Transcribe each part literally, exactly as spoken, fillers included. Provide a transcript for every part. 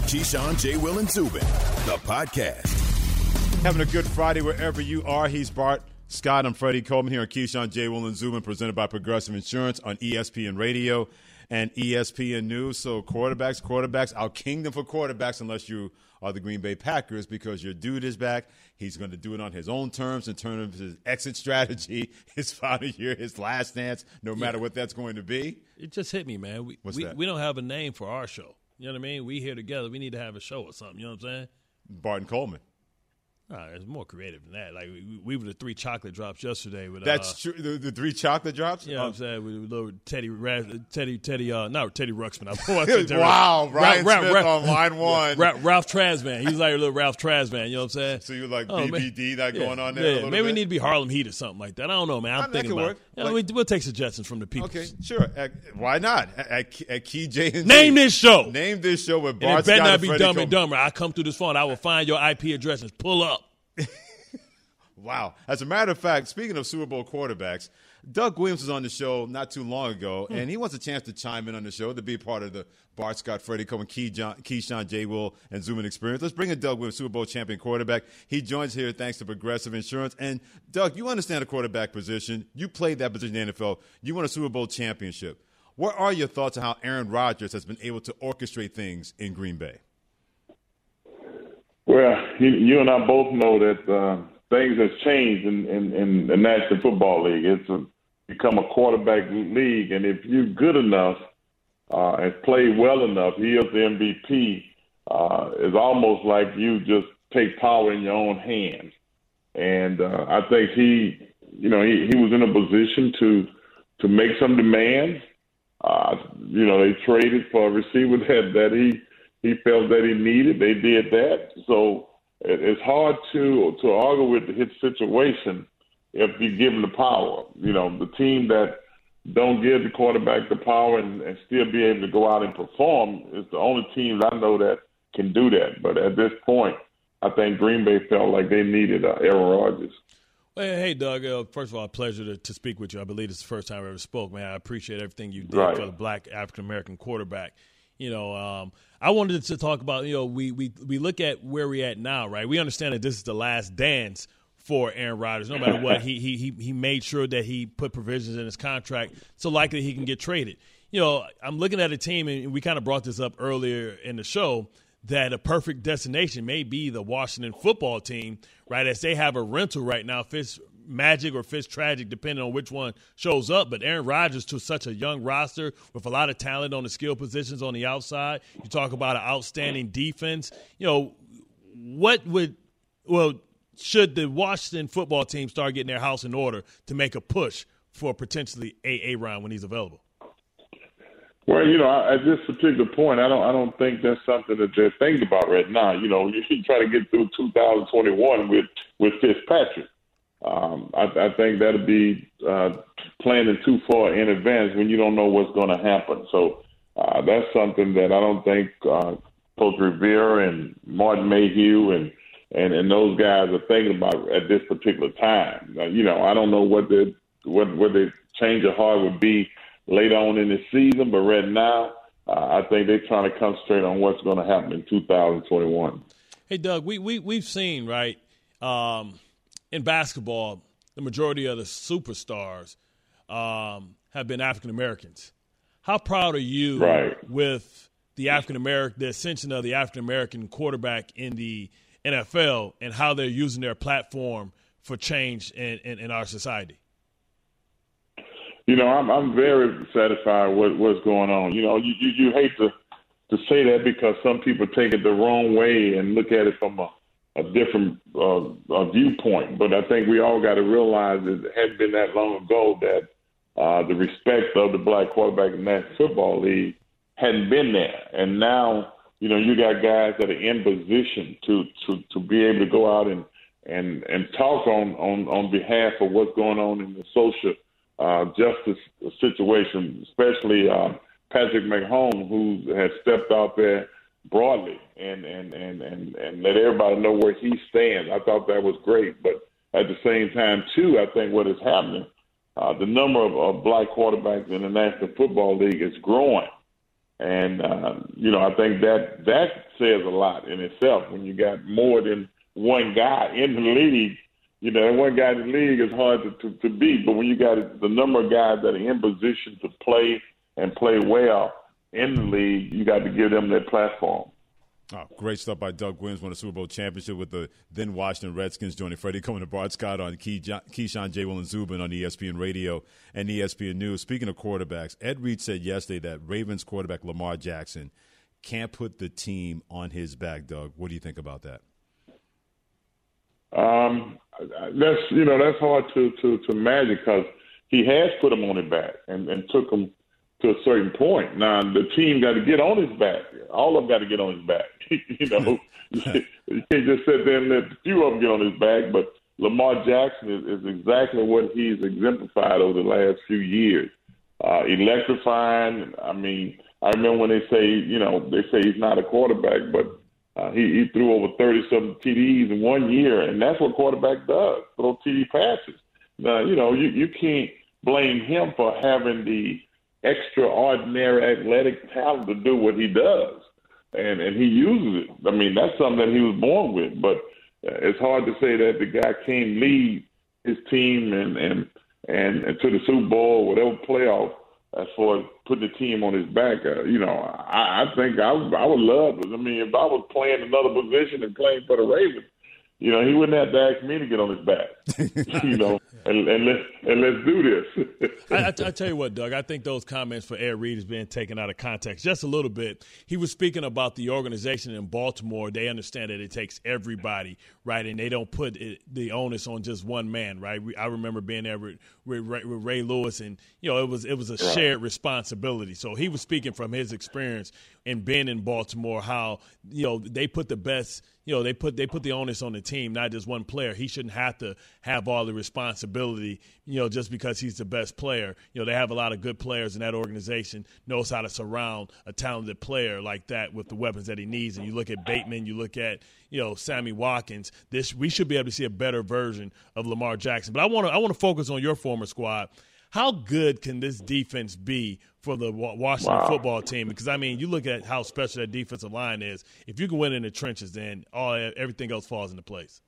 Keyshawn, J. Will, and Zubin, the podcast. Having a good Friday wherever you are. He's Bart Scott. I'm Freddie Coleman here on Keyshawn, J. Will, and Zubin, presented by Progressive Insurance on E S P N Radio and E S P N News. So quarterbacks, quarterbacks, our kingdom for quarterbacks, unless you are the Green Bay Packers, because your dude is back. He's going to do it on his own terms in terms of his exit strategy, his final year, his last dance, no yeah. matter what that's going to be. It just hit me, man. We, What's we, that? we don't have a name for our show. You know what I mean? We here together. We need to have a show or something. You know what I'm saying? Barton Coleman. Nah, it's more creative than that. Like, we, we were the three chocolate drops yesterday. With That's uh, true. The, the three chocolate drops? You know what I'm saying? With, with little Teddy, Teddy, Teddy, uh, not Teddy Ruxpin. I wow, Ryan Ralph, Smith Ralph, on line one. Ralph, Ralph Trasman. He's like a little Ralph Trasman. You know what I'm saying? So you're like oh, B B D man. that yeah, going on there yeah, a little maybe bit? we need to be Harlem Heat or something like that. I don't know, man. I'm I mean, thinking that could about work. it. You know, Like, we, we'll take suggestions from the people. Okay, sure. At, why not? At, at Key J and Name this show. Name this show with And Bart it better Scott not and be Freddie Dumb Coleman. and Dumber. I come through this phone. I will find your I P address and pull up. Wow. As a matter of fact, speaking of Super Bowl quarterbacks, Doug Williams was on the show not too long ago, hmm. and he wants a chance to chime in on the show to be a part of the Bart Scott, Freddie Coleman, Key John, Keyshawn, J. Will, and Zubin experience. Let's bring in Doug Williams, Super Bowl champion quarterback. He joins here thanks to Progressive Insurance. And, Doug, you understand the quarterback position. You played that position in the N F L. You won a Super Bowl championship. What are your thoughts on how Aaron Rodgers has been able to orchestrate things in Green Bay? Well, you, you and I both know that uh, – things have changed in, in, in the National Football League. It's a, become a quarterback league, and if you're good enough uh, and play well enough, he is the M V P. Uh, it's almost like you just take power in your own hands. And uh, I think he, you know, he, he was in a position to to make some demands. Uh, you know, they traded for a receiver that, that he he felt that he needed. They did that. So it's hard to to argue with his situation if you give him the power. You know, the team that don't give the quarterback the power and, and still be able to go out and perform is the only teams I know that can do that. But at this point, I think Green Bay felt like they needed uh, Aaron Rodgers. Well, hey, Doug, uh, first of all, a pleasure to, to speak with you. I believe it's the first time I ever spoke, man. I appreciate everything you did right. for the black African-American quarterback. You know, um, I wanted to talk about, you know, we, we we look at where we're at now, right? We understand that this is the last dance for Aaron Rodgers. No matter what, he he he made sure that he put provisions in his contract so likely he can get traded. You know, I'm looking at a team, and we kind of brought this up earlier in the show, that a perfect destination may be the Washington football team, right, as they have a rental right now, Fitz Magic or Fitz Tragic, depending on which one shows up. But Aaron Rodgers, to such a young roster with a lot of talent on the skill positions on the outside, you talk about an outstanding defense. You know, what would – well, should the Washington football team start getting their house in order to make a push for potentially a A-Ron when he's available? Well, you know, at this particular point, I don't, I don't think that's something that they're thinking about right now. You know, you should try to get through two thousand twenty-one with with Fitzpatrick. Um, I, I think that'll be uh, planning too far in advance when you don't know what's going to happen. So uh, that's something that I don't think uh, Coach Rivera and Martin Mayhew and, and, and those guys are thinking about at this particular time. Uh, you know, I don't know what the what what the change of heart would be later on in the season, but right now, uh, I think they're trying to concentrate on what's going to happen in two thousand twenty-one. Hey, Doug, we, we, we've seen, right, um, in basketball, the majority of the superstars um, have been African-Americans. How proud are you right. with the African-American, the ascension of the African-American quarterback in the N F L and how they're using their platform for change in, in, in our society? You know, I'm I'm very satisfied with what's going on. You know, you, you, you hate to, to say that because some people take it the wrong way and look at it from a, a different uh, a viewpoint. But I think we all got to realize that it hadn't been that long ago that uh, the respect of the black quarterback in the National Football League hadn't been there. And now, you know, you got guys that are in position to, to, to be able to go out and, and, and talk on, on, on behalf of what's going on in the social Uh, justice situation, especially uh, Patrick Mahomes, who has stepped out there broadly and, and, and, and, and let everybody know where he stands. I thought that was great. But at the same time, too, I think what is happening, uh, the number of, of black quarterbacks in the National Football League is growing. And, uh, you know, I think that that says a lot in itself. When you got more than one guy in the league, you know, and one guy in the league is hard to, to, to beat. But when you got the number of guys that are in position to play and play well in the league, you got to give them that platform. Oh, great stuff by Doug Williams, won a Super Bowl championship with the then Washington Redskins, joining Freddie Coleman and Bart Scott on Key, Keyshawn, J. Will, and Zubin on E S P N Radio and E S P N News. Speaking of quarterbacks, Ed Reed said yesterday that Ravens quarterback Lamar Jackson can't put the team on his back. Doug, what do you think about that? Um, that's you know that's hard to to, to imagine because he has put him on his back and, and took him to a certain point. Now the team got to get on his back. All of them got to get on his back. you know, you can't just sit there and let a few of them get on his back. But Lamar Jackson is, is exactly what he's exemplified over the last few years. Uh, electrifying. I mean, I remember when they say, you know, they say he's not a quarterback, but uh, he, he threw over thirty-something T Ds in one year, and that's what quarterback does, throw T D passes. Now, you know, you, you can't blame him for having the extraordinary athletic talent to do what he does, and and he uses it. I mean, that's something that he was born with. But it's hard to say that the guy can't lead his team and and and, and to the Super Bowl, whatever playoff, as far as putting the team on his back. Uh, you know, I, I think I I would love it. I mean, if I was playing another position and playing for the Ravens, you know, he wouldn't have to ask me to get on his back, you know, and, and, let's, and let's do this. I, I, I tell you what, Doug, I think those comments for Ed Reed is being taken out of context just a little bit. He was speaking about the organization in Baltimore. They understand that it takes everybody, right, and they don't put it, the onus on just one man, right? I remember being there with, with, with Ray Lewis, and, you know, it was, it was a shared responsibility. So he was speaking from his experience in being in Baltimore, how, you know, they put the best – You know, they put they put the onus on the team, not just one player. He shouldn't have to have all the responsibility, you know, just because he's the best player. You know, they have a lot of good players in that organization, knows how to surround a talented player like that with the weapons that he needs. And you look at Bateman, you look at, you know, Sammy Watkins. This we should be able to see a better version of Lamar Jackson. But I want to I want to focus on your former squad. How good can this defense be for the Washington wow. football team? Because, I mean, you look at how special that defensive line is. If you can win in the trenches, then all everything else falls into place.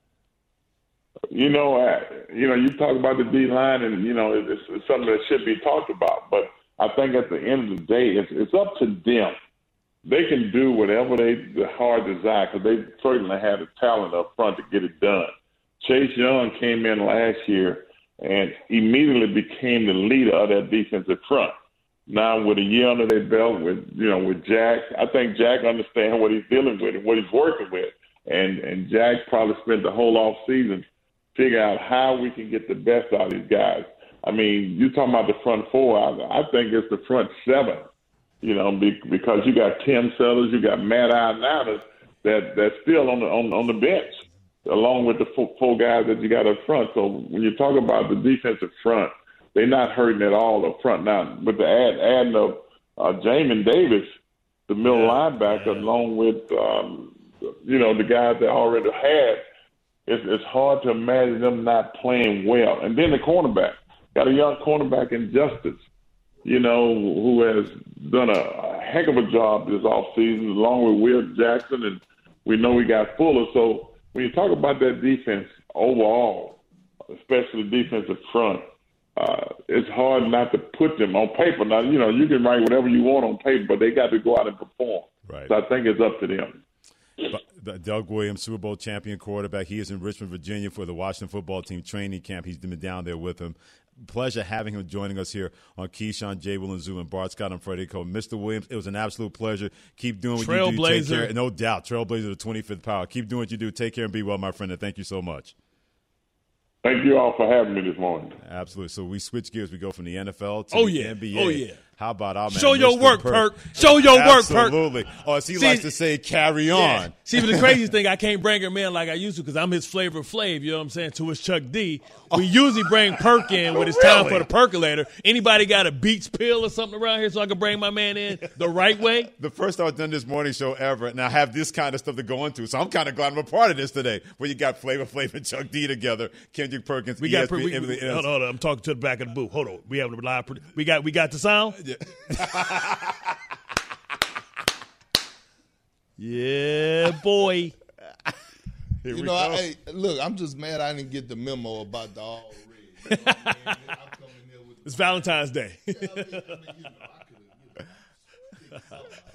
You know, uh, you know, you talk about the D-line, and, you know, it's, it's something that should be talked about. But I think at the end of the day, it's, it's up to them. They can do whatever they the hard desire because they certainly have the talent up front to get it done. Chase Young came in last year and immediately became the leader of that defensive front. Now, with a year under their belt, with you know, with Jack, I think Jack understands what he's dealing with and what he's working with, and and Jack probably spent the whole off season figuring out how we can get the best out of these guys. I mean, you're talking about the front four. I, I think it's the front seven. You know, because you got Tim Sellers, you got Matt Ioannidis that that's still on the on, on the bench, along with the four, four guys that you got up front. So when you talk about the defensive front, they're not hurting at all up front. Now, with the add, adding of uh, Jamin Davis, the middle yeah. linebacker, yeah. along with, um, you know, the guys they already had, it's, it's hard to imagine them not playing well. And then the cornerback. Got a young cornerback in Justice, you know, who has done a, a heck of a job this offseason, along with Will Jackson, and we know we got Fuller. So when you talk about that defense overall, especially the defensive front, uh, it's hard not to put them on paper. Now, you know, you can write whatever you want on paper, but they got to go out and perform. Right. So I think it's up to them. Doug Williams, Super Bowl champion quarterback. He is in Richmond, Virginia for the Washington football team training camp. He's been down there with him. Pleasure having him joining us here on Keyshawn, J. Will, and Zubin, Bart Scott, and Freddie Coleman. Mister Williams, it was an absolute pleasure. Keep doing what you do. Take care. No doubt. Trailblazer of the twenty-fifth Power. Keep doing what you do. Take care and be well, my friend, and thank you so much. Thank you all for having me this morning. Absolutely. So we switch gears. We go from the N F L to oh, the yeah. N B A. Oh, yeah. How about our man, Show your Mister work, Perk. Perk. Show your work, Perk. Absolutely. Or as he See, likes to say, carry on. Yeah. See, but the craziest thing, I can't bring him in like I used to because I'm his Flavor Flav, you know what I'm saying, to his Chuck D. We usually bring Perk in when it's time Really? for the percolator. Anybody got a Beats pill or something around here so I can bring my man in the right way? The first I've done this morning show ever, and I have this kind of stuff to go into. So I'm kind of glad I'm a part of this today, where you got Flavor Flav and Chuck D together, Kendrick Perkins, we E got S P N, we, everything hold else. on, hold on, I'm talking to the back of the booth. Hold on, we have a live. We got we got the sound. Yeah. Yeah, boy. you know, I, hey, look, I'm just mad I didn't get the memo about the all red. You know what I mean? I'm coming there with It's Valentine's Day. Yeah, I mean, I mean, you know, I could have, you know,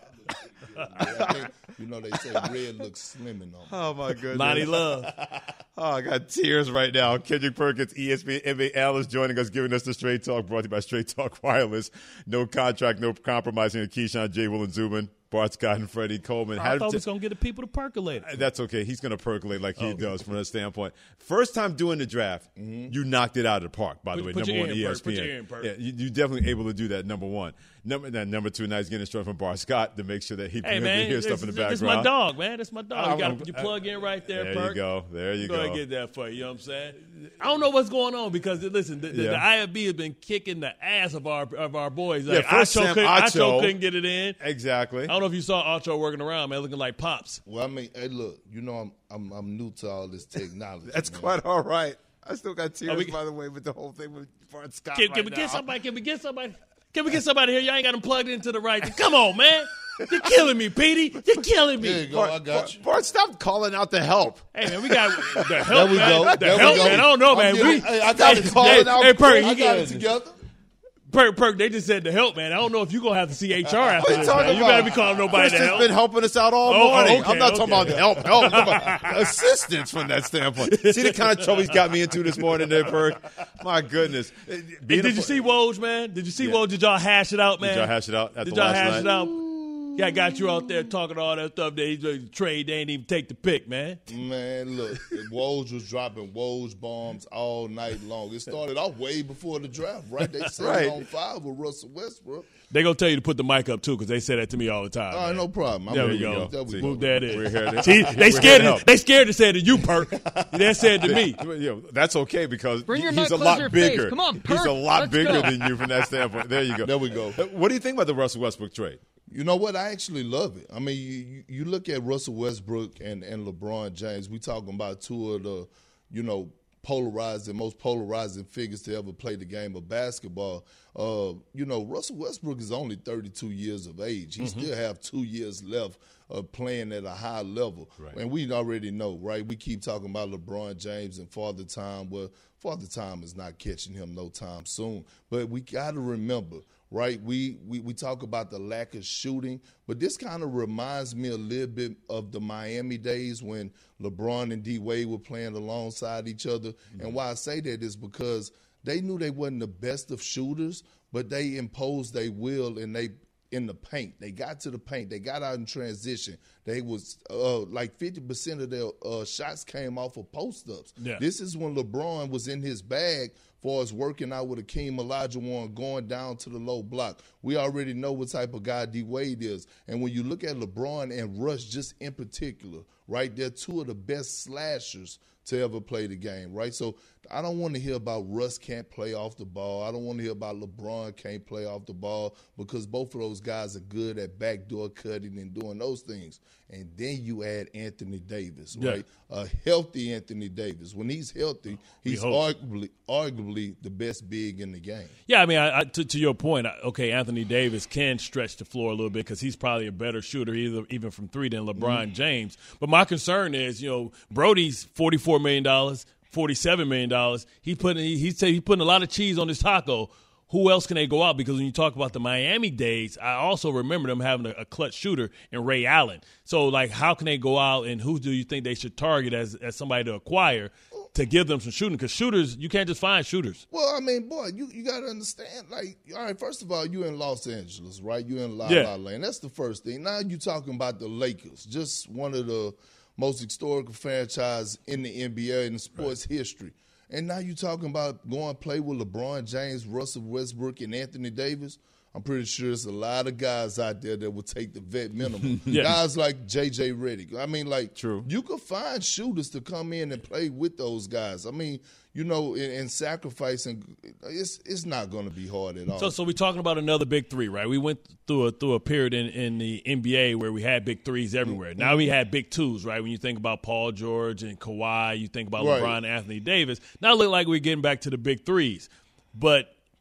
I look pretty good. You know, they say red looks slimming on me. Oh, my goodness. Lonnie Love. Oh, I got tears right now. Kendrick Perkins, E S P N N B A analyst, joining us, giving us the Straight Talk, brought to you by Straight Talk Wireless. No contract, no compromising. Keyshawn, J. Will, and Zubin, Bart Scott, and Freddie Coleman. I thought we was going to get the people to percolate. That's okay. He's going to percolate like he Oh. does from that standpoint. First time doing the draft, you knocked it out of the park, by the Put- way, put number your one ear in, E Perk. S P Put N. your ear in, Perk. Yeah, you, you're definitely able to do that, number one. Number, then number two, now he's getting straight from Bart Scott to make sure that he Hey, can man, hear this, stuff in the this background. my dog, man. That's my dog. You, I'm- gotta, you plug in right there, There Perk. you go. There you Go ahead go. and get that for you. You know what I'm saying? I don't know what's going on because, listen, the, the, Yeah. the I F B has been kicking the ass of our of our boys. Yeah, Like, first Acho Sam couldn't, Acho. Acho couldn't get it in. Exactly. I don't know if you saw Acho working around, man, looking like Pops. Well, I mean, hey, look, you know, I'm I'm, I'm new to all this technology. That's man. quite all right. I still got tears, Oh, we- by the way, with the whole thing with Bart Scott Can, right can we now. get somebody? Can we get somebody? Can we get somebody here? Y'all ain't got them plugged into the right. Come on, man. You're killing me, Petey. You're killing There you me. go. I got you. Bart, stop calling out the help. Hey, man, we got the help, we man. go. The There we help, go. man. I don't know, I'm man. getting- We, hey, I got hey, it calling hey, out. Hey, Perk, I you got got it together. Perk, Perk, they just said the help, man. I don't know if you're going to have to see H R after What are you this, talking man. You about? better be calling nobody Chris to has help. been helping us out all Oh, morning. okay, I'm not talking okay. about help, help. I'm talking about assistance from that standpoint. See the kind of trouble he's got me into this morning there, Perk? My goodness. And Being did a- you see Woj, man? Did you see Yeah. Woj? Did y'all hash it out, man? Did y'all hash it out at Did the y'all last hash night? it out? Yeah, I got you out there talking all that stuff. They they trade. They ain't even take the pick, man. Man, look, Woj was dropping Woj bombs all night long. It started off way before the draft, right? They set Right. it on fire with Russell Westbrook. They gonna tell you to put the mic up too, because they say that to me all the time. All right, man. no problem. I'm There we ready to go. There we See. go. Move that in. We're here to- See, we're they here scared. to To, help. they scared to say it to you, Perk. They said to me. Yeah, that's okay because Bring your he's nut a closer lot to your face. bigger. Come on, He's Perk. a lot Let's bigger go. than you from that standpoint. There you go. There we go. Uh, What do you think about the Russell Westbrook trade? You know what? I actually love it. I mean, you, you- you look at Russell Westbrook and, and LeBron James. We talking about two of the, you know, polarizing, most polarizing figures to ever play the game of basketball. Uh, you know, Russell Westbrook is only thirty-two years of age. He Mm-hmm. still have two years left of playing at a high level. Right. And we already know, right? We keep talking about LeBron James and Father Time. Well, Father Time is not catching him no time soon. But we got to remember, right? We, we we talk about the lack of shooting, but this kind of reminds me a little bit of the Miami days when LeBron and D Wade were playing alongside each other. Mm-hmm. And why I say that is because they knew they wasn't the best of shooters, but they imposed their will and they in the paint. They got to the paint. They got out in transition. They was uh, like fifty percent of their uh, shots came off of post-ups. Yeah. This is when LeBron was in his bag for us working out with Akeem Olajuwon, going down to the low block. We already know what type of guy D Wade is. And when you look at LeBron and Russ just in particular, right, they're two of the best slashers to ever play the game, right? So I don't want to hear about Russ can't play off the ball. I don't want to hear about LeBron can't play off the ball because both of those guys are good at backdoor cutting and doing those things. And then you add Anthony Davis, Yeah. right? A healthy Anthony Davis. When he's healthy, he's hope. arguably arguably the best big in the game. Yeah, I mean, I, I, to, to your point, I- okay, Anthony Davis can stretch the floor a little bit because he's probably a better shooter, either even from three, than LeBron James. But my concern is, you know, Brody's forty-four million dollars, forty-seven million dollars. He putting he, he's he putting a lot of cheese on his taco. Who else can they go out? Because when you talk about the Miami days, I also remember them having a, a clutch shooter in Ray Allen. So, like, how can they go out and who do you think they should target as as somebody to acquire to give them some shooting? Because shooters, you can't just find shooters. Well, I mean, boy, you, you got to understand, like, all right, first of all, you're in Los Angeles, right? You're in La Yeah. La Land. That's the first thing. Now you're talking about the Lakers, just one of the most historical franchise in the N B A in sports history. And now you're talking about going play with LeBron James, Russell Westbrook, and Anthony Davis. I'm pretty sure there's a lot of guys out there that would take the vet minimum. Yeah. Guys like J J Redick. I mean, like, True. you could find shooters to come in and play with those guys. I mean, you know, in, in sacrificing, it's it's not going to be hard at all. So, so we're talking about another big three, right? We went through a through a period in, in the N B A where we had big threes everywhere. Mm-hmm. Now we had big twos, right? When you think about Paul George and Kawhi, you think about Right. LeBron and Anthony Davis. Now it look like we're getting back to the big threes. But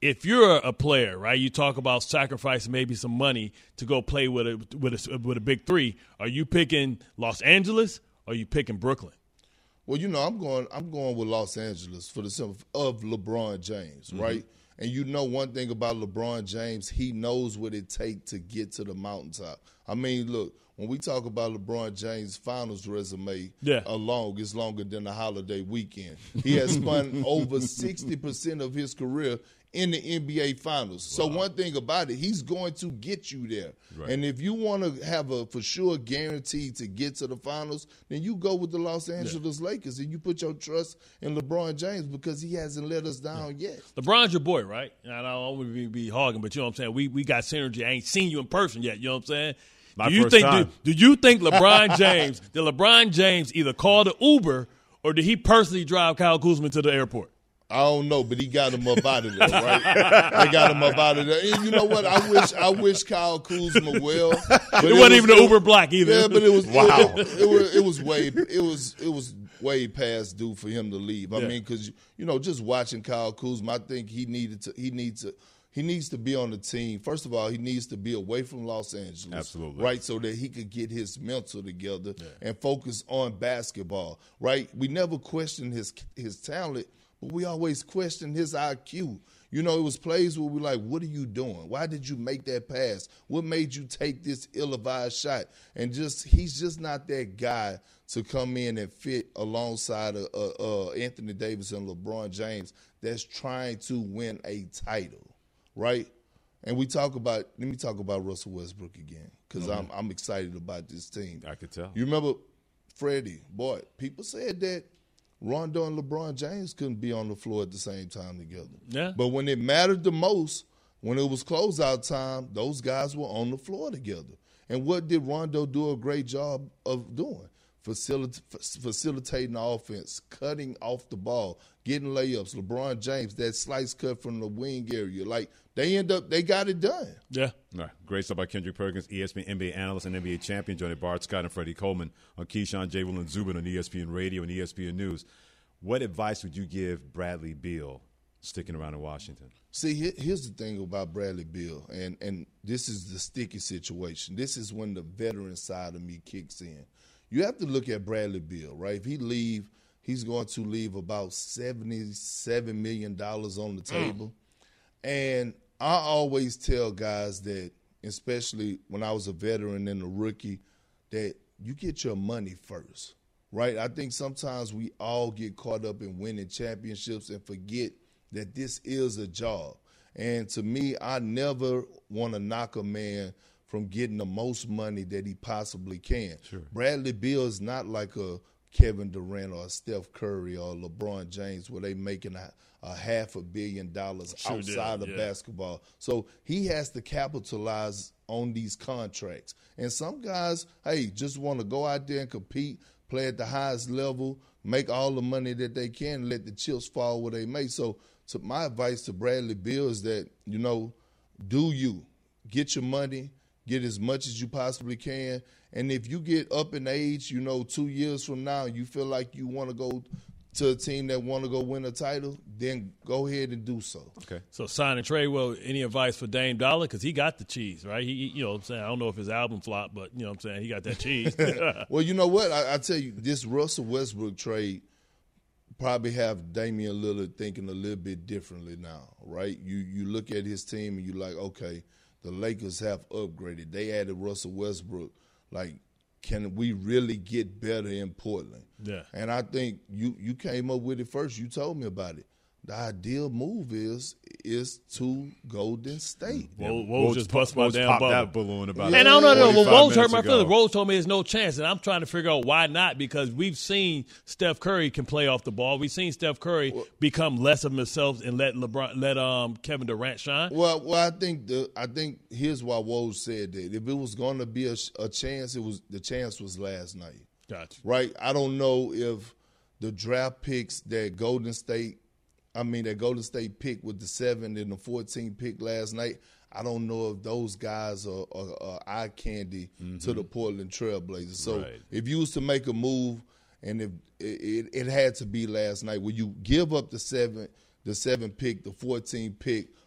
if you're a player, right, you talk about sacrificing maybe some money to go play with a with a, with a big three. Are you picking Los Angeles or are you picking Brooklyn? Well, you know, I'm going I'm going with Los Angeles for the simple of LeBron James, mm-hmm. right? And you know one thing about LeBron James, he knows what it takes to get to the mountaintop. I mean, look, when we talk about LeBron James' finals resume yeah. alone, it's longer than the holiday weekend. He has spent over sixty percent of his career in the N B A Finals. Wow. So one thing about it, he's going to get you there. Right. And if you want to have a for sure guarantee to get to the Finals, then you go with the Los Angeles yeah. Lakers and you put your trust in LeBron James because he hasn't let us down yeah. yet. LeBron's your boy, right? And I don't want to be, be hogging, but you know what I'm saying? We we got synergy. I ain't seen you in person yet, you know what I'm saying? My do you first think time. Do, do you think LeBron James, did LeBron James either call the Uber or did he personally drive Kyle Kuzma to the airport? I don't know, but he got him up out of there, right? They got him up out of there. And you know what? I wish I wish Kyle Kuzma well. But it, it wasn't even the Uber Black either. Yeah, but it was wow. It, it, it, was it was way it was it was way past due for him to leave. I yeah. mean, because you know, just watching Kyle Kuzma, I think he needed to he needs to he needs to be on the team. First of all, he needs to be away from Los Angeles, absolutely, right, so that he could get his mental together yeah. and focus on basketball. Right? We never questioned his his talent. We always question his I Q. You know, it was plays where we're like, what are you doing? Why did you make that pass? What made you take this ill-advised shot? And just he's just not that guy to come in and fit alongside of, uh, uh, Anthony Davis and LeBron James that's trying to win a title, right? And we talk about – let me talk about Russell Westbrook again because mm-hmm. I'm, I'm excited about this team. I could tell. You remember Freddie, boy, people said that Rondo and LeBron James couldn't be on the floor at the same time together. Yeah. But when it mattered the most, when it was closeout time, those guys were on the floor together. And what did Rondo do a great job of doing? Facilit- facilitating the offense, cutting off the ball, getting layups. LeBron James, that slice cut from the wing area. Like, they end up, they got it done. Yeah. All right. Great stuff by Kendrick Perkins, E S P N N B A analyst and N B A champion, joining Bart Scott and Freddie Coleman on Keyshawn, J. Will, and Zubin on E S P N Radio and E S P N News. What advice would you give Bradley Beal sticking around in Washington? See, here's the thing about Bradley Beal, and, and this is the sticky situation. This is when the veteran side of me kicks in. You have to look at Bradley Beal, right? If he leave, he's going to leave about seventy-seven million dollars on the table. Mm. And I always tell guys that, especially when I was a veteran and a rookie, that you get your money first, right? I think sometimes we all get caught up in winning championships and forget that this is a job. And to me, I never want to knock a man from getting the most money that he possibly can. Sure. Bradley Beal is not like a Kevin Durant or a Steph Curry or LeBron James where they making a, a half a billion dollars sure outside did, of yeah. basketball. So he has to capitalize on these contracts. And some guys, hey, just want to go out there and compete, play at the highest level, make all the money that they can, let the chips fall where they may. So, so my advice to Bradley Beal is that, you know, do you. Get your money, get as much as you possibly can. And if you get up in age, you know, two years from now, you feel like you want to go to a team that want to go win a title, then go ahead and do so. Okay. So sign and trade. Well, any advice for Dame Dollar? Because he got the cheese, right? He, you know what I'm saying? I don't know if his album flopped, but, you know what I'm saying? He got that cheese. Well, you know what? I, I tell you, this Russell Westbrook trade probably have Damian Lillard thinking a little bit differently now, right? You you look at his team and you're like, okay, the Lakers have upgraded. They added Russell Westbrook. Like, can we really get better in Portland? Yeah. And I think you you came up with it first. You told me about it. The ideal move is is to Golden State. Yeah, Woj, Woj just bust my damn popped bubble. that balloon about yeah. And I don't know. Well, Woj hurt my ago. feelings. Woj told me there's no chance, and I'm trying to figure out why not, because we've seen Steph Curry can play off the ball. We've seen Steph Curry well, become less of himself and let LeBron, let um Kevin Durant shine. Well, well, I think the I think here's why Woj said that. If it was going to be a, a chance, it was the chance was last night. Gotcha. Right. I don't know if the draft picks that Golden State. I mean, that Golden State pick with the seven and the fourteen pick last night, I don't know if those guys are, are, are eye candy mm-hmm. to the Portland Trailblazers. So right. if you was to make a move, and if it, it, it had to be last night, where you give up the seven, the seven pick, the fourteen pick,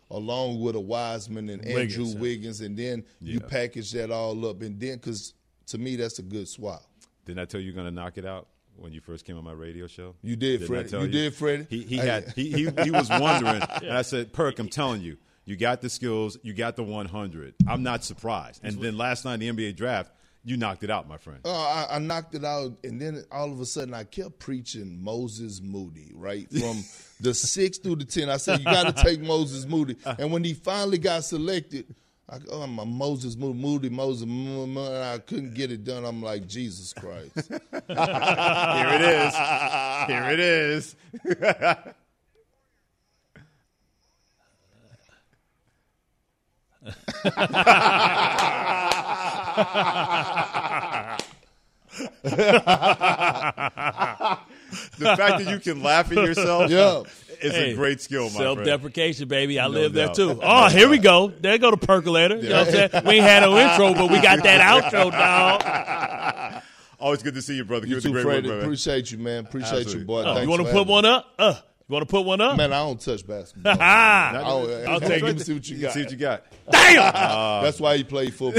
along with a Wiseman and Wiggins, Andrew yeah. Wiggins, and then Yeah. you package that all up, and then because to me that's a good swap. Didn't I tell you you're going to knock it out when you first came on my radio show? You did, Didn't I Freddie. tell You did, Freddie. He, he Hey. had he, he he was wondering, and I said, Perk, I'm telling you, you got the skills, you got the one hundred. I'm not surprised. And then last night in the N B A draft, you knocked it out, my friend. Oh, I, I knocked it out, and then all of a sudden I kept preaching Moses Moody, right? From the six through the ten. I said, you got to take Moses Moody. And when he finally got selected, I go, oh, my Moses Moody, Moody, Moses, Moody, and I couldn't get it done. I'm like, Jesus Christ. Here it is. Here it is. The fact that you can laugh at yourself Yeah. is Hey, a great skill, my friend. Self-deprecation, baby. I No live there doubt. too. Oh, here we go. There go the percolator. You know what I'm saying? We ain't had no intro, but we got that outro, dog. Always good to see you, brother. You Give us a too, great Freddie. work, man. Appreciate you, man. Appreciate Absolutely. you, boy. Uh, Thanks you want to for put having one up? Uh, you want to put one up? me. Man, I don't touch basketball. Ah, I'll, I'll take Let it. me see what you got. See what you got. Damn! That's why he played football.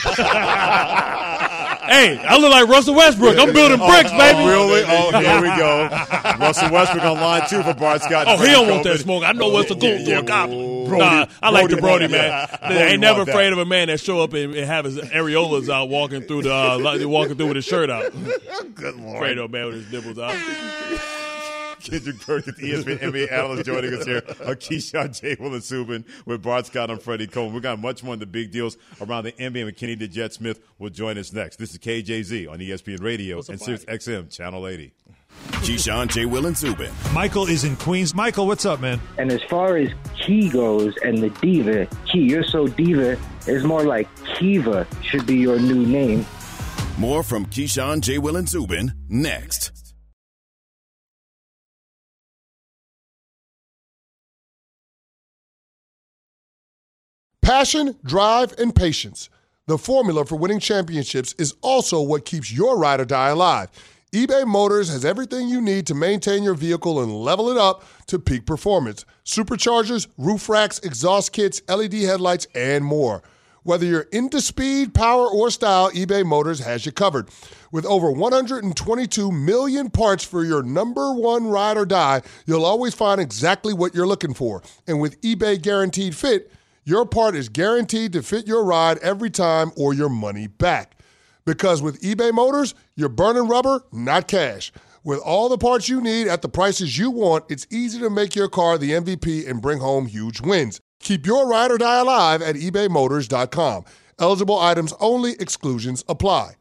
Hey, I look like Russell Westbrook. I'm building bricks, baby. Oh, really? Oh, here we go. Russell Westbrook on line two for Bart Scott. Oh, he Freddie don't want Coleman. that smoke. I know what's a Yeah, goal yeah, to a cop. Brody- Nah, I like the Brody, Brody man. want that. They ain't Brody never want afraid that. of a man that show up and, and have his areolas out walking through the uh, like, walking through with his shirt out. Good Lord. Afraid of a man with his nipples out. Kendrick Perk, the E S P N N B A analyst, joining us here. Uh, Keyshawn J. Will and Subin with Bart Scott and Freddie Coleman. We got much more on the big deals around the N B A. McKinney the Jet Smith will join us next. This is K J Z on E S P N Radio and Sirius X M Channel eighty. Keyshawn, J. Will, and Subin. Michael is in Queens. Michael, what's up, man? And as far as Key goes and the diva, Key, you're so diva, it's more like Kiva should be your new name. More from Keyshawn, J. Will, and Subin next. Passion, drive, and patience. The formula for winning championships is also what keeps your ride or die alive. eBay Motors has everything you need to maintain your vehicle and level it up to peak performance. Superchargers, roof racks, exhaust kits, L E D headlights, and more. Whether you're into speed, power, or style, eBay Motors has you covered. With over one hundred twenty-two million parts for your number one ride or die, you'll always find exactly what you're looking for. And with eBay Guaranteed Fit, your part is guaranteed to fit your ride every time or your money back. Because with eBay Motors, you're burning rubber, not cash. With all the parts you need at the prices you want, it's easy to make your car the M V P and bring home huge wins. Keep your ride or die alive at ebay motors dot com. Eligible items only. Exclusions apply.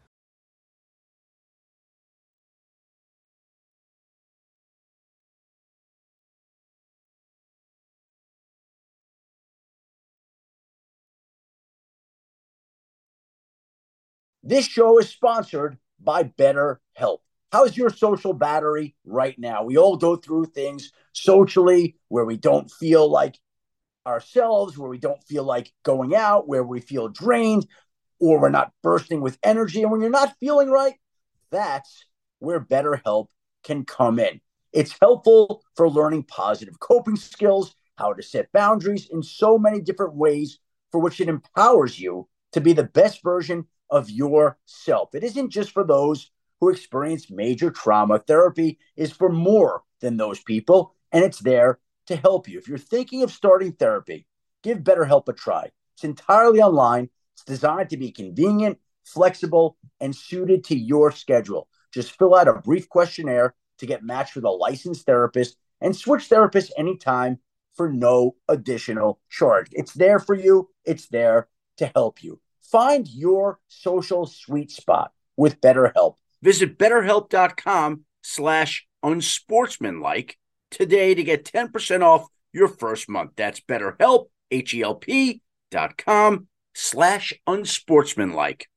This show is sponsored by BetterHelp. How's your social battery right now? We all go through things socially where we don't feel like ourselves, where we don't feel like going out, where we feel drained, or we're not bursting with energy. And when you're not feeling right, that's where BetterHelp can come in. It's helpful for learning positive coping skills, how to set boundaries in so many different ways, for which it empowers you to be the best version of yourself. It isn't just for those who experience major trauma. Therapy is for more than those people, and it's there to help you. If you're thinking of starting therapy, give BetterHelp a try. It's entirely online. It's designed to be convenient, flexible, and suited to your schedule. Just fill out a brief questionnaire to get matched with a licensed therapist and switch therapists anytime for no additional charge. It's there for you. It's there to help you. Find your social sweet spot with BetterHelp. Visit betterhelp.com slash unsportsmanlike today to get ten percent off your first month. That's BetterHelp, H-E-L-P dot com slash unsportsmanlike.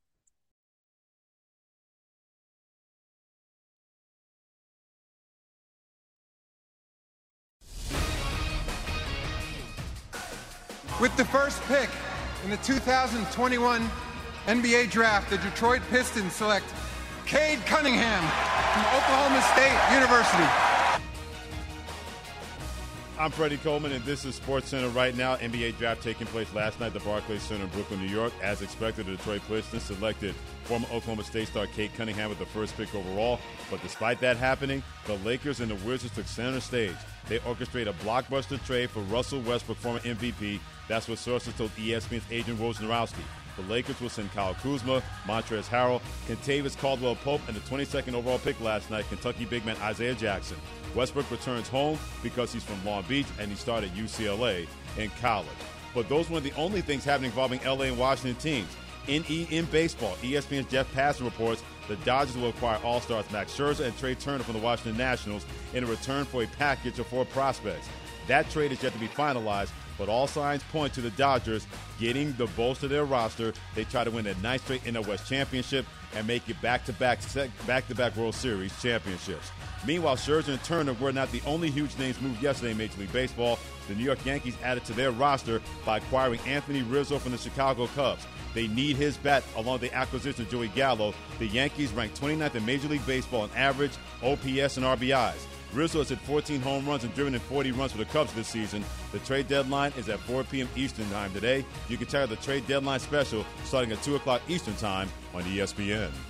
With the first pick in the two thousand twenty-one N B A Draft, the Detroit Pistons select Cade Cunningham from Oklahoma State University. I'm Freddie Coleman, and this is SportsCenter right now. N B A draft taking place last night at the Barclays Center in Brooklyn, New York. As expected, the Detroit Pistons selected former Oklahoma State star Kate Cunningham with the first pick overall. But despite that happening, the Lakers and the Wizards took center stage. They orchestrated a blockbuster trade for Russell Westbrook, former M V P. That's what sources told E S P N's Adrian Wojnarowski. The Lakers will send Kyle Kuzma, Montrezl Harrell, Kentavious Caldwell-Pope, and the twenty-second overall pick last night, Kentucky big man Isaiah Jackson. Westbrook returns home because he's from Long Beach and he started at U C L A in college. But those weren't the only things happening involving L A and Washington teams. In, e, in baseball, E S P N's Jeff Passan reports the Dodgers will acquire All-Stars Max Scherzer and Trey Turner from the Washington Nationals in return for a package of four prospects. That trade is yet to be finalized, but all signs point to the Dodgers getting the bolster of their roster. They try to win a ninth straight N L West championship and make it back-to-back back-to-back World Series championships. Meanwhile, Scherzer and Turner were not the only huge names moved yesterday in Major League Baseball. The New York Yankees added to their roster by acquiring Anthony Rizzo from the Chicago Cubs. They need his bat along with the acquisition of Joey Gallo. The Yankees ranked twenty-ninth in Major League Baseball in average, O P S, and R B Is. Rizzo has hit fourteen home runs and driven in forty runs for the Cubs this season. The trade deadline is at four p.m. Eastern time today. You can check out the trade deadline special starting at two o'clock Eastern time on E S P N.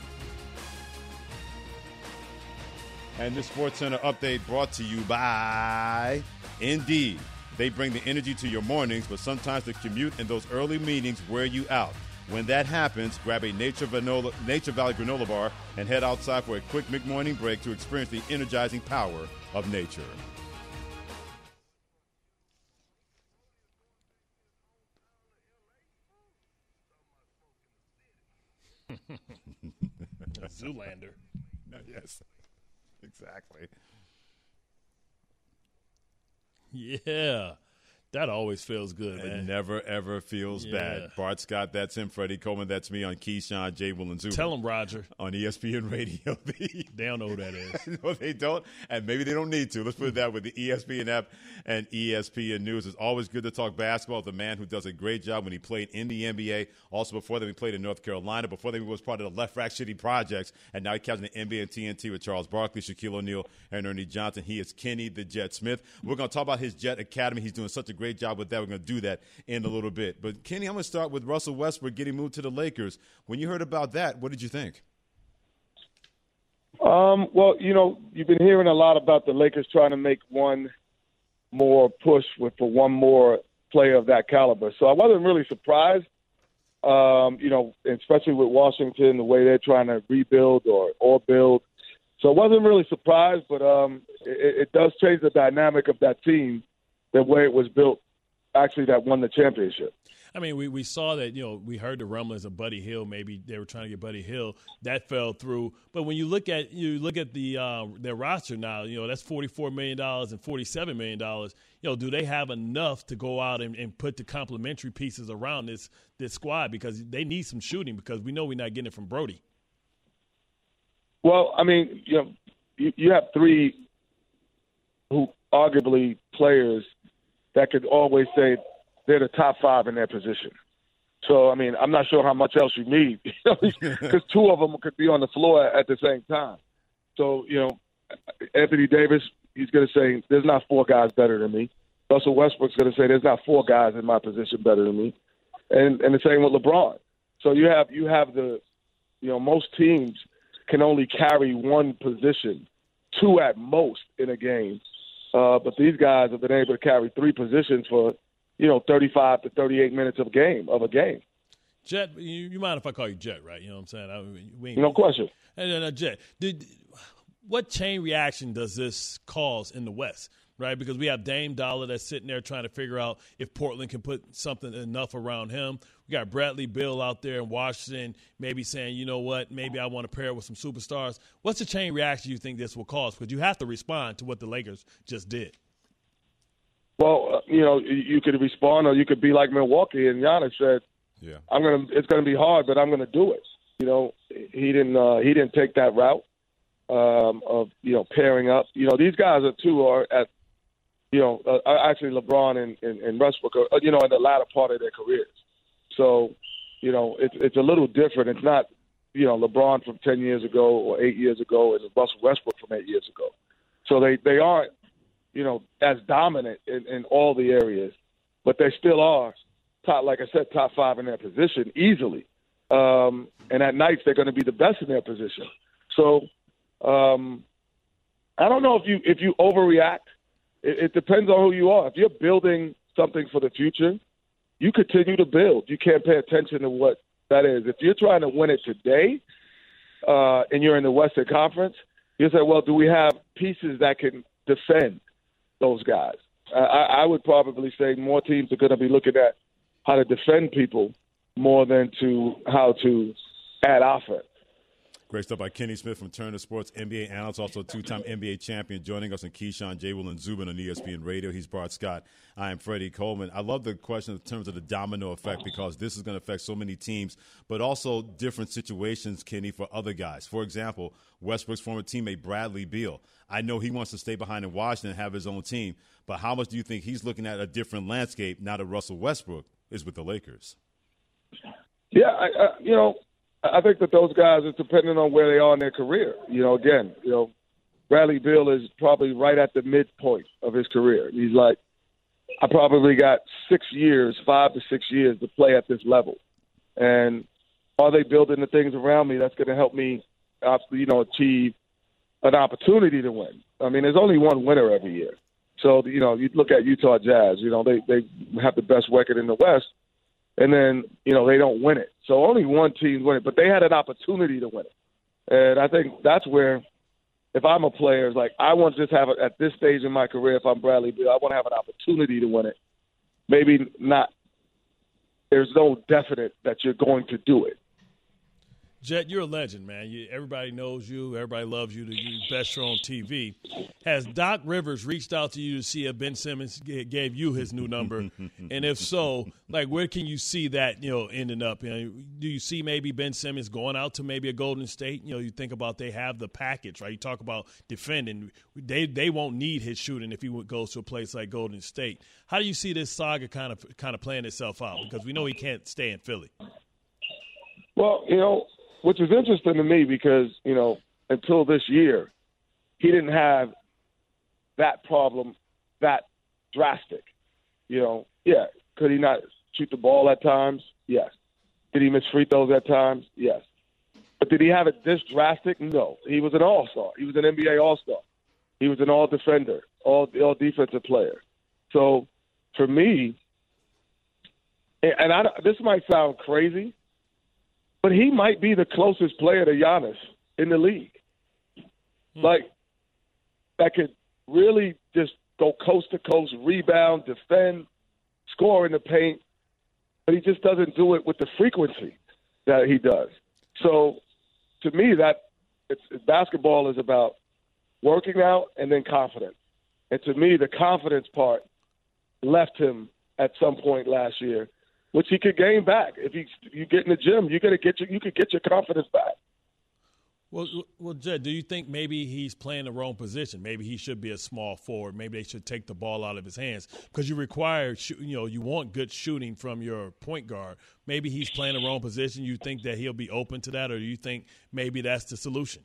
And this SportsCenter update brought to you by Indeed. They bring the energy to your mornings, but sometimes the commute and those early meetings wear you out. When that happens, grab a Nature, Vanola, Nature Valley granola bar and head outside for a quick mid-morning break to experience the energizing power of nature. Zoolander. Yes, exactly. Yeah. That always feels good, it man. It never, ever feels yeah. bad. Bart Scott, that's him. Freddie Coleman, that's me on Keyshawn, J. Will, and Zuber. Tell him, Roger. On E S P N Radio. They don't know who that is. No, they don't, and maybe they don't need to. Let's put it that with the E S P N app and E S P N News. It's always good to talk basketball with a man who does a great job when he played in the N B A. Also, before that, he played in North Carolina. Before that, he was part of the Left Rack City Projects, and now he captains the N B A and T N T with Charles Barkley, Shaquille O'Neal, and Ernie Johnson. He is Kenny the Jet Smith. We're going to talk about his Jet Academy. He's doing such a great job with that. We're going to do that in a little bit. But, Kenny, I'm going to start with Russell Westbrook getting moved to the Lakers. When you heard about that, what did you think? Um, well, you know, you've been hearing a lot about the Lakers trying to make one more push with for one more player of that caliber. So I wasn't really surprised, um, you know, especially with Washington, the way they're trying to rebuild or, or build. So I wasn't really surprised, but um, it, it does change the dynamic of that team, the way it was built, actually, that won the championship. I mean, we, we saw that, you know, we heard the rumblings of Buddy Hield. Maybe they were trying to get Buddy Hield. That fell through. But when you look at you look at the uh, their roster now, you know, that's forty-four million dollars and forty-seven million dollars. You know, do they have enough to go out and, and put the complementary pieces around this this squad? Because they need some shooting, because we know we're not getting it from Brody. Well, I mean, you know, you, you have three who arguably players that could always say they're the top five in their position. So, I mean, I'm not sure how much else you need, because two of them could be on the floor at the same time. So, you know, Anthony Davis, he's going to say there's not four guys better than me. Russell Westbrook's going to say there's not four guys in my position better than me. And and the same with LeBron. So you have you have the, you know, most teams can only carry one position, two at most in a game. Uh, but these guys have been able to carry three positions for, you know, thirty-five to thirty-eight minutes of game of a game. Jet, you, you mind if I call you Jet, right? You know what I'm saying? I, we ain't, no question. And then uh, Jet, did, what chain reaction does this cause in the West, right? Because we have Dame Dollar that's sitting there trying to figure out if Portland can put something enough around him. We got Bradley Beal out there in Washington maybe saying, you know what, maybe I want to pair with some superstars. What's the chain reaction you think this will cause? Because you have to respond to what the Lakers just did. Well, uh, you know, you could respond, or you could be like Milwaukee, and Giannis said, "Yeah, I'm gonna. It's gonna be hard, but I'm gonna do it." You know, he didn't. Uh, he didn't take that route um, of you know pairing up. You know, these guys are two are at, you know, uh, actually LeBron and, and, and Westbrook are, you know, in the latter part of their careers. So, you know, it's it's a little different. It's not, you know, LeBron from ten years ago or eight years ago, and Russell Westbrook from eight years ago. So they they aren't you know, as dominant in, in all the areas, but they still are top, like I said, top five in their position easily. Um, and at nights, they're going to be the best in their position. So um, I don't know if you if you overreact. It, it depends on who you are. If you're building something for the future, you continue to build. You can't pay attention to what that is. If you're trying to win it today uh, and you're in the Western Conference, you say, well, do we have pieces that can defend those guys? I, I would probably say more teams are going to be looking at how to defend people more than to how to add offense. Great stuff by Kenny Smith from Turner Sports, N B A analyst, also two-time N B A champion, joining us on Keyshawn, J. Will, and Zubin on E S P N Radio. He's Bart Scott. I am Freddie Coleman. I love the question in terms of the domino effect because this is going to affect so many teams, but also different situations, Kenny, for other guys. For example, Westbrook's former teammate Bradley Beal. I know he wants to stay behind in Washington and have his own team, but how much do you think he's looking at a different landscape now that Russell Westbrook is with the Lakers? Yeah, I, I, you know, I think that those guys are depending on where they are in their career. You know, again, you know, Bradley Beal is probably right at the midpoint of his career. He's like, I probably got six years, five to six years to play at this level. And are they building the things around me that's going to help me, uh, you know, achieve an opportunity to win? I mean, there's only one winner every year. So, you know, you look at Utah Jazz, you know, they, they have the best record in the West. And then, you know, they don't win it. So only one team win it, but they had an opportunity to win it. And I think that's where, if I'm a player, it's like I want to just have it at this stage in my career, if I'm Bradley Beal, I want to have an opportunity to win it. Maybe not, there's no definite that you're going to do it. Jet, you're a legend, man. You, everybody knows you. Everybody loves you. You're the best show on T V. Has Doc Rivers reached out to you to see if Ben Simmons g- gave you his new number? And if so, like, where can you see that, you know, ending up? You know, do you see maybe Ben Simmons going out to maybe a Golden State? You know, you think about they have the package, right? You talk about defending. They they won't need his shooting if he goes to a place like Golden State. How do you see this saga kind of kind of playing itself out? Because we know he can't stay in Philly. Well, you know, which is interesting to me because, you know, until this year, he didn't have that problem that drastic. You know, yeah, could he not shoot the ball at times? Yes. Did he miss free throws at times? Yes. But did he have it this drastic? No. He was an all-star. He was an N B A all-star. He was an all-defender, all, all defensive player. So for me, and I, this might sound crazy, but he might be the closest player to Giannis in the league. Hmm. Like, that could really just go coast to coast, rebound, defend, score in the paint, but he just doesn't do it with the frequency that he does. So, to me, that it's, basketball is about working out and then confidence. And to me, the confidence part left him at some point last year, which he could gain back. If you you get in the gym, you're gonna get your, you could get your confidence back. Well, well, Jed, do you think maybe he's playing the wrong position? Maybe he should be a small forward. Maybe they should take the ball out of his hands because you require, you know, you want good shooting from your point guard. Maybe he's playing the wrong position. You think that he'll be open to that, or do you think maybe that's the solution?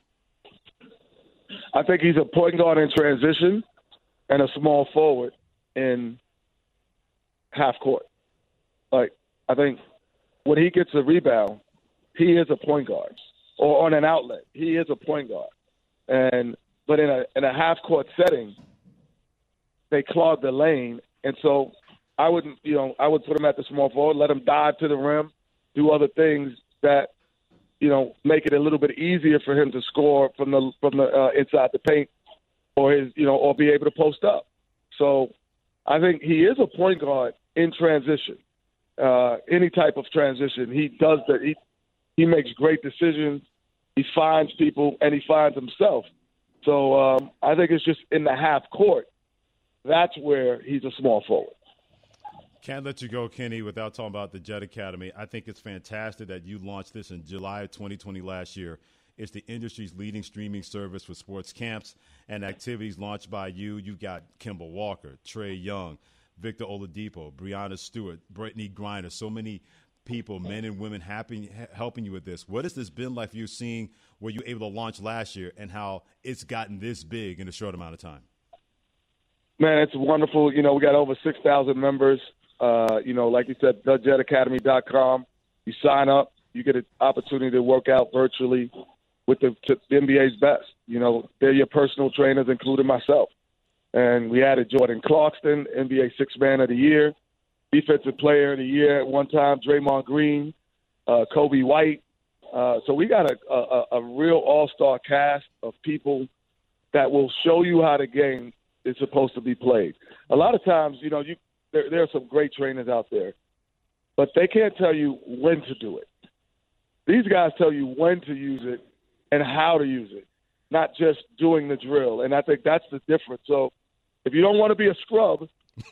I think he's a point guard in transition and a small forward in half court. Like, I think when he gets a rebound, he is a point guard. Or on an outlet, he is a point guard. And but in a in a half court setting, they clog the lane. And so I wouldn't, you know, I would put him at the small forward, let him dive to the rim, do other things that, you know, make it a little bit easier for him to score from the from the uh, inside the paint, or his, you know, or be able to post up. So I think he is a point guard in transition. Uh, any type of transition, he does that. He he makes great decisions. He finds people and he finds himself. So um, I think it's just in the half court. That's where he's a small forward. Can't let you go, Kenny, without talking about the Jet Academy. I think it's fantastic that you launched this in July of twenty twenty last year. It's the industry's leading streaming service for sports camps and activities launched by you. You've got Kemba Walker, Trae Young, Victor Oladipo, Breonna Stewart, Brittany Griner, so many people, men and women, happy, helping you with this. What has this been like for you, seeing where you were able to launch last year and how it's gotten this big in a short amount of time? Man, it's wonderful. You know, we got over six thousand members. Uh, you know, like you said, the jet academy dot com. You sign up, you get an opportunity to work out virtually with the, the N B A's best. You know, they're your personal trainers, including myself. And we added Jordan Clarkson, N B A Sixth Man of the Year, Defensive Player of the Year at one time, Draymond Green, uh, Kobe White. Uh, so we got a, a, a real all-star cast of people that will show you how the game is supposed to be played. A lot of times, you know, you there, there are some great trainers out there, but they can't tell you when to do it. These guys tell you when to use it and how to use it, not just doing the drill. And I think that's the difference. So if you don't want to be a scrub,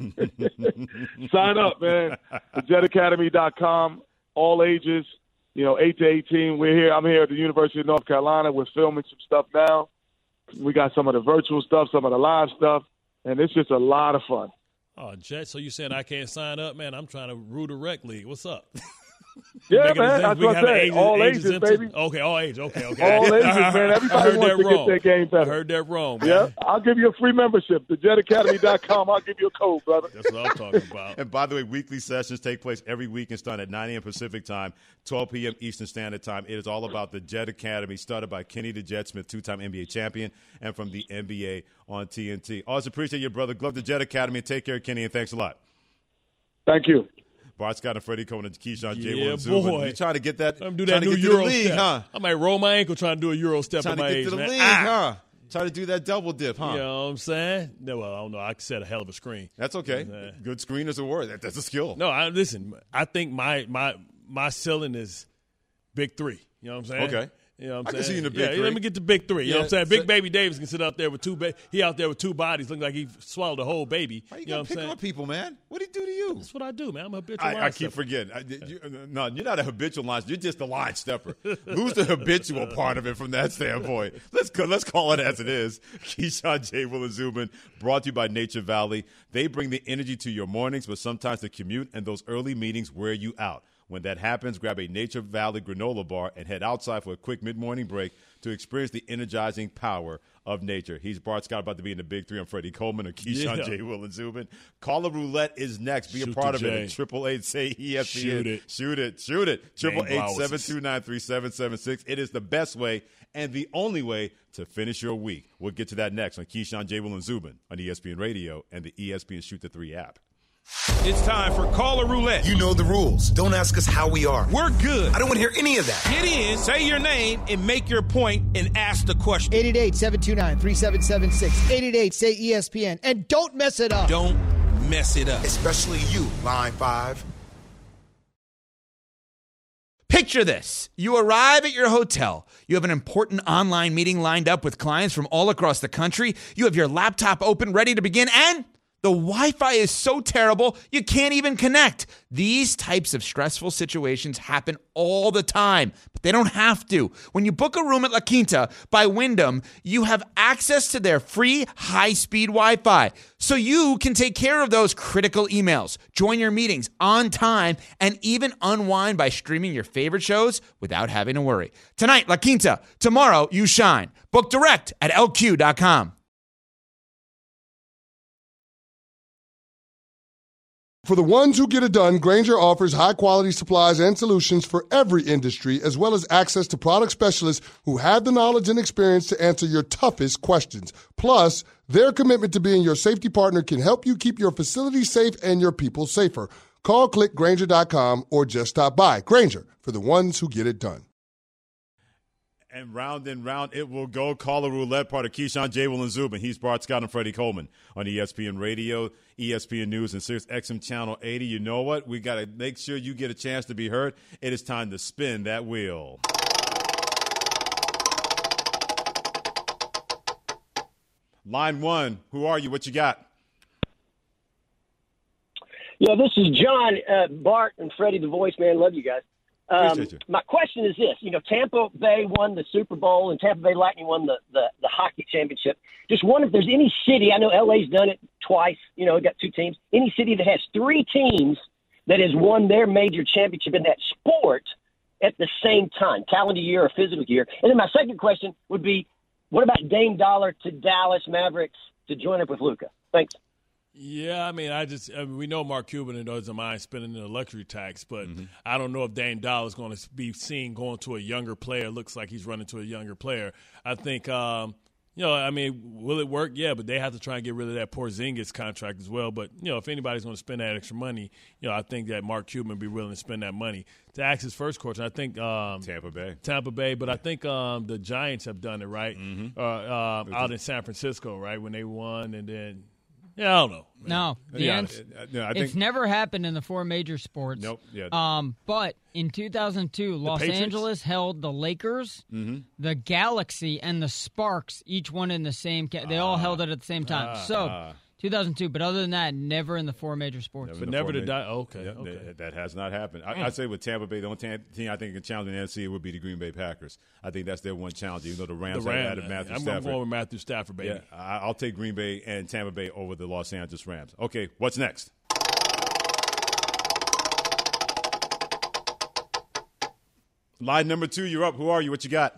sign up, man. the jet academy dot com, all ages, you know, eight to eighteen. We're here. I'm here at the University of North Carolina. We're filming some stuff now. We got some of the virtual stuff, some of the live stuff, and it's just a lot of fun. Oh, Jet, so you saying I can't sign up? Man, I'm trying to root a rec league. What's up? Yeah, man, that's what I'm saying. All ages, ages baby. Okay, all ages. Okay, okay. All ages, man. Everybody wants to wrong. get their game better. I heard that wrong, man. Yeah, I'll give you a free membership. the jet academy dot com. I'll give you a code, brother. That's what I'm talking about. And by the way, weekly sessions take place every week and start at nine a.m. Pacific time, twelve p.m. Eastern Standard Time. It is all about the Jet Academy, started by Kenny the Jet Smith, two-time N B A champion, and from the N B A on T N T. Always appreciate your brother. Love the Jet Academy. Take care, Kenny, and thanks a lot. Thank you. Bart Scott and Freddie Coleman and Keyshawn J. Yeah, Wilson. boy. You trying to get that? I'm do that new to Euro the league, step. huh? I might roll my ankle trying to do a Euro step Trying at to my get age, to the man. league, Ah! huh? Trying to do that double dip, huh? You know what I'm saying? No, well, I don't know. I set a hell of a screen. That's okay. Uh, Good screen is a word. That, that's a skill. No, I listen. I think my my my ceiling is big three. You know what I'm saying? Okay. You know what I'm I saying? can see you in the big yeah, three. let me get the big three. You know Yeah, what I'm saying? Big so- baby Davis can sit out there with two. Ba- he out there with two bodies, looking like he swallowed a whole baby. Why you, you know gotta what I'm pick saying? on people, man? What did he do to you? That's what I do, man. I'm a habitual I, line I keep stepper. forgetting. I, you, no, you're not a habitual line. You're just a line stepper. Lose the habitual part of it from that standpoint. Let's go, let's call it as it is. Keyshawn J. Will and Zubin, brought to you by Nature Valley. They bring the energy to your mornings, but sometimes the commute and those early meetings wear you out. When that happens, grab a Nature Valley granola bar and head outside for a quick mid-morning break to experience the energizing power of nature. He's Bart Scott, about to be in the Big Three. I'm Freddie Coleman and Keyshawn Yeah. J. Will and Zubin. Caller Roulette is next. Be Shoot a part the of it. J. at Triple eight say E S P N. Shoot it. Shoot it. Shoot it. Triple eight blouses. seven two nine three seven seven six. It is the best way and the only way to finish your week. We'll get to that next on Keyshawn J. Will and Zubin on E S P N Radio and the E S P N Shoot the Three app. It's time for Caller Roulette. You know the rules. Don't ask us how we are. We're good. I don't want to hear any of that. Get in, say your name, and make your point and ask the question. eight eight eight, seven two nine, three seven seven six. eight eight eight, say E S P N. And don't mess it up. Don't mess it up. Especially you, Line five. Picture this. You arrive at your hotel. You have an important online meeting lined up with clients from all across the country. You have your laptop open, ready to begin, and the Wi-Fi is so terrible, you can't even connect. These types of stressful situations happen all the time, but they don't have to. When you book a room at La Quinta by Wyndham, you have access to their free high-speed Wi-Fi, so you can take care of those critical emails, join your meetings on time, and even unwind by streaming your favorite shows without having to worry. Tonight, La Quinta. Tomorrow, you shine. Book direct at L Q dot com. For the ones who get it done, Grainger offers high-quality supplies and solutions for every industry, as well as access to product specialists who have the knowledge and experience to answer your toughest questions. Plus, their commitment to being your safety partner can help you keep your facility safe and your people safer. Call, click Grainger dot com, or just stop by. Grainger, for the ones who get it done. And round and round it will go. Caller Roulette, part of Keyshawn J. Will and Zubin. He's Bart Scott and Freddie Coleman on E S P N Radio, E S P N News, and Sirius X M Channel eighty. You know what? We got to make sure you get a chance to be heard. It is time to spin that wheel. Line one, who are you? What you got? Yeah, this is John, uh, Bart, and Freddie, the voice man. Love you guys. Um, my question is this. You know, Tampa Bay won the Super Bowl and Tampa Bay Lightning won the, the, the hockey championship. Just wonder if there's any city, I know L A's done it twice, you know, got two teams, any city that has three teams that has won their major championship in that sport at the same time, calendar year or physical year. And then my second question would be, what about Dame Dollar to Dallas Mavericks to join up with Luka? Thanks. Yeah, I mean, I just I mean, we know Mark Cuban doesn't mind spending the luxury tax, but mm-hmm. I don't know if Dame Dollar is going to be seen going to a younger player. Looks like he's running to a younger player. I think, um, you know, I mean, will it work? Yeah, but they have to try and get rid of that Porzingis contract as well. But, you know, if anybody's going to spend that extra money, you know, I think that Mark Cuban would be willing to spend that money. To ask his first question, I think um, Tampa Bay. Tampa Bay, but I think um, the Giants have done it, right? Mm-hmm. Uh, uh, out in San Francisco, right, when they won and then – yeah, I don't know. No, the yeah, ends, no, I it's think, never happened in the four major sports. Nope. Yeah. Um, but in two thousand two, Los Patriots? Angeles held the Lakers, mm-hmm. the Galaxy, and the Sparks, each one in the same. Ca- they all Ah. held it at the same time. Ah. so, Ah. two thousand two. But other than that, never in the four major sports. Never But in the never to four die. major- Okay, Yeah, okay. That, that has not happened. I, Mm. I'd say with Tampa Bay, the only ta- team I think can challenge in the N F C would be the Green Bay Packers. I think that's their one challenge, even though the Rams The Rams, have added Matthew I'm Stafford. going with Matthew Stafford, baby. Yeah, I, I'll take Green Bay and Tampa Bay over the Los Angeles Rams. Okay, what's next? Line number two, you're up. Who are you? What you got?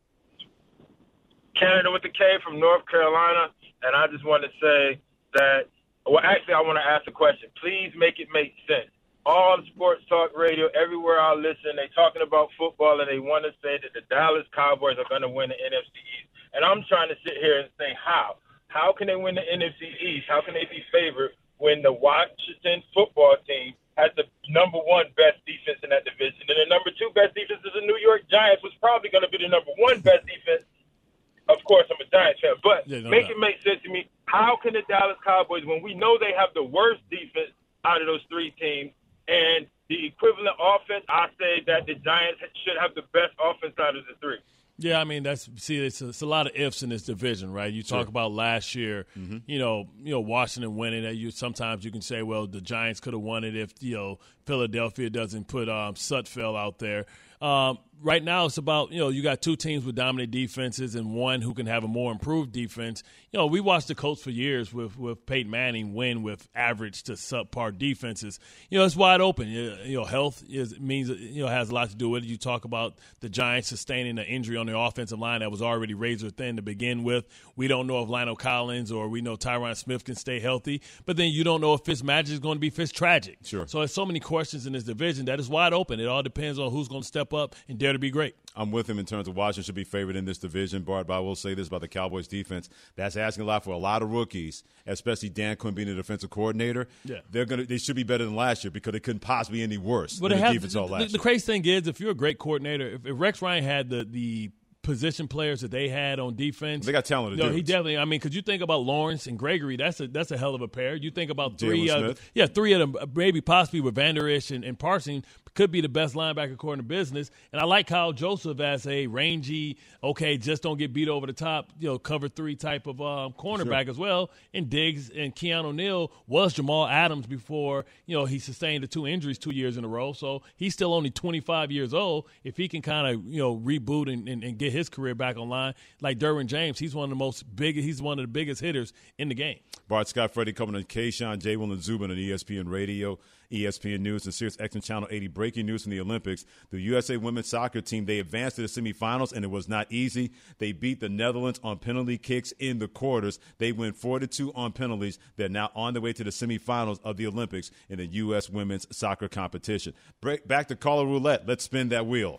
Canada with the K from North Carolina, and I just want to say that, well, actually, I want to ask a question. Please make it make sense. All sports talk radio, everywhere I listen, they talking about football, and they want to say that the Dallas Cowboys are going to win the N F C East. And I'm trying to sit here and say, how? How can they win the N F C East? How can they be favored when the Washington football team has the number one best defense in that division, and the number two best defense is the New York Giants, was probably going to be the number one best defense. Of course, I'm a Giants fan, but Yeah, no make doubt. it make sense to me. How can the Dallas Cowboys, when we know they have the worst defense out of those three teams, and the equivalent offense, I say that the Giants should have the best offense out of the three. Yeah, I mean that's see, it's a, it's a lot of ifs in this division, right? You talk Sure. about last year, Mm-hmm. you know, you know Washington winning. You sometimes you can say, well, the Giants could have won it if you know Philadelphia doesn't put um, Sutfeld out there. Um, right now, it's about you know you got two teams with dominant defenses and one who can have a more improved defense. You know, we watched the Colts for years with with Peyton Manning win with average to subpar defenses. You know, it's wide open. You, you know, health is means you know has a lot to do with it. You talk about the Giants sustaining an injury on their offensive line that was already razor thin to begin with. We don't know if Lionel Collins or we know Tyron Smith can stay healthy, but then you don't know if Fitzmagic is going to be Fitztragic. Sure. So there's so many questions in this division that is wide open. It all depends on who's going to step up and dare to be great. I'm with him in terms of Washington should be favored in this division, Bart, but I will say this about the Cowboys defense. That's asking a lot for a lot of rookies, especially Dan Quinn being the defensive coordinator. Yeah. They're gonna they should be better than last year because they couldn't possibly be any worse But than it the has, defense the, all the, last the year. crazy thing is, if you're a great coordinator, if, if Rex Ryan had the the position players that they had on defense, They got talented No, he dudes. definitely. I mean, because you think about Lawrence and Gregory, that's a that's a hell of a pair. You think about three, Jalen uh, Smith. yeah, three of them, maybe possibly with Vander Esch and, and Parsons could be the best linebacker core in the business. And I like Kyle Joseph as a rangy, okay, just don't get beat over the top, you know, cover three type of um, cornerback Sure. as well. And Diggs and Keanu O'Neal was Jamal Adams before, you know, he sustained the two injuries two years in a row. So he's still only twenty-five years old. If he can kind of, you know, reboot and, and, and get his career back online, like Derwin James, he's one of the most big, he's one of the biggest hitters in the game. Bart Scott, Freddie coming on K-Sean, Jay Will and Zubin on E S P N Radio, E S P N News, and Sirius X M Channel eighty. Breaking news from the Olympics. The U S A women's soccer team, they advanced to the semifinals, and it was not easy. They beat the Netherlands on penalty kicks in the quarters. They win four to two on penalties. They're now on their way to the semifinals of the Olympics in the U S women's soccer competition. Break, back to caller roulette. Let's spin that wheel.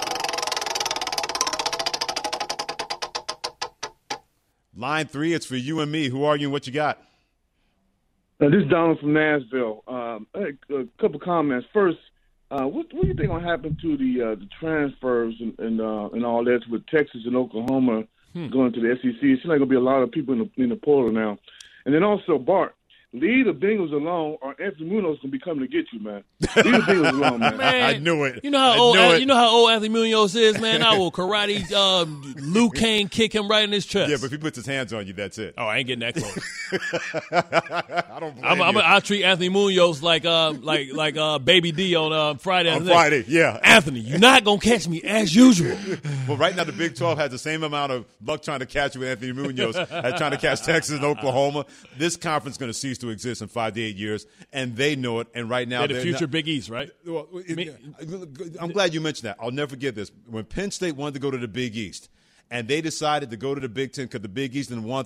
Line three, it's for you and me. Who are you and what you got? Uh, this is Donald from Nashville. Um, a, a couple comments. First, uh, what, what do you think will happen to the uh, the transfers and and, uh, and all that with Texas and Oklahoma Hmm. going to the S E C? It seems like there'll be a lot of people in the in the portal now. And then also, Bart, leave the Bengals alone, or Anthony Munoz gonna be coming to get you, man. Leave the Bengals alone, man. Man, I knew it. You know how I old knew it. you know how old Anthony Munoz is, man. I will karate uh, Luke Kane kick him right in his chest. Yeah, but if he puts his hands on you, that's it. Oh, I ain't getting that close. I don't blame I'm, I'm, you. I'll treat Anthony Munoz like uh, like like uh, Baby D on uh, Friday. On afternoon. Friday, yeah. Anthony, you're not gonna catch me as usual. Well, right now the Big twelve has the same amount of luck trying to catch you with Anthony Munoz as trying to catch Texas and Oklahoma. This conference is going to cease to exist in five to eight years, and they know it. And right now, They're the they're future not- Big East, right? Well, it- I'm glad you mentioned that. I'll never forget this. When Penn State wanted to go to the Big East, and they decided to go to the Big Ten because the Big East didn't want them,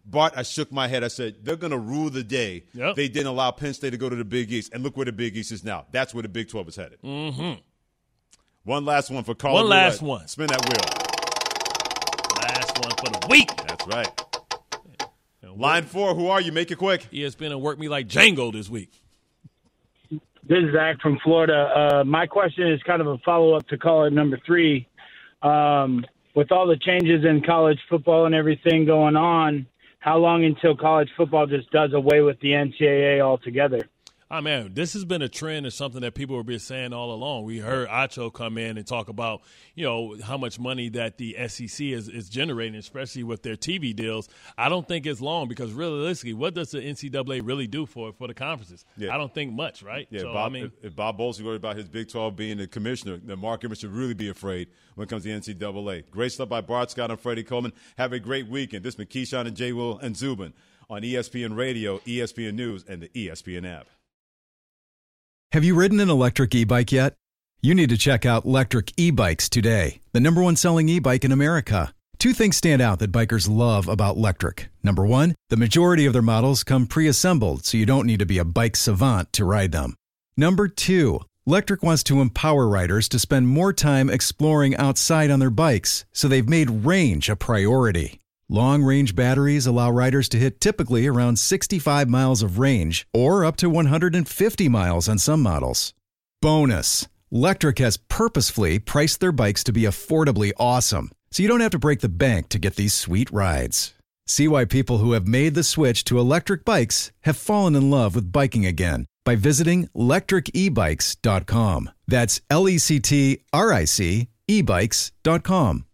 Bart, I shook my head. I said, they're going to rule the day. Yep. They didn't allow Penn State to go to the Big East. And look where the Big East is now. That's where the Big twelve is headed. Mm-hmm. One last one for Carl. One last Roulette. one. Spin that wheel. Last one for the week. That's right. Line four, who are you? Make it quick. E S P N and work me like Django this week. This is Zach from Florida. Uh, my question is kind of a follow-up to caller number three. Um, with all the changes in college football and everything going on, how long until college football just does away with the N C double A altogether? Oh, man, this has been a trend and something that people have been saying all along. We heard Acho come in and talk about, you know, how much money that the S E C is, is generating, especially with their T V deals. I don't think it's long because realistically, what does the N C double A really do for for the conferences? Yeah. I don't think much, right? Yeah, so, Bob, I mean, if, if Bob Bowles is worried about his Big twelve being the commissioner, then Mark Emmert should really be afraid when it comes to the N C double A. Great stuff by Bart Scott and Freddie Coleman. Have a great weekend. This has been Keyshawn and J. Will and Zubin on E S P N Radio, E S P N News, and the E S P N app. Have you ridden an electric e-bike yet? You need to check out Lectric E-Bikes today, the number one selling e-bike in America. Two things stand out that bikers love about Lectric. Number one, the majority of their models come pre-assembled, so you don't need to be a bike savant to ride them. Number two, Lectric wants to empower riders to spend more time exploring outside on their bikes, so they've made range a priority. Long-range batteries allow riders to hit typically around sixty-five miles of range or up to one hundred fifty miles on some models. Bonus, Lectric has purposefully priced their bikes to be affordably awesome, so you don't have to break the bank to get these sweet rides. See why people who have made the switch to electric bikes have fallen in love with biking again by visiting lectric e bikes dot com. That's L E C T R I C e bikes dot com.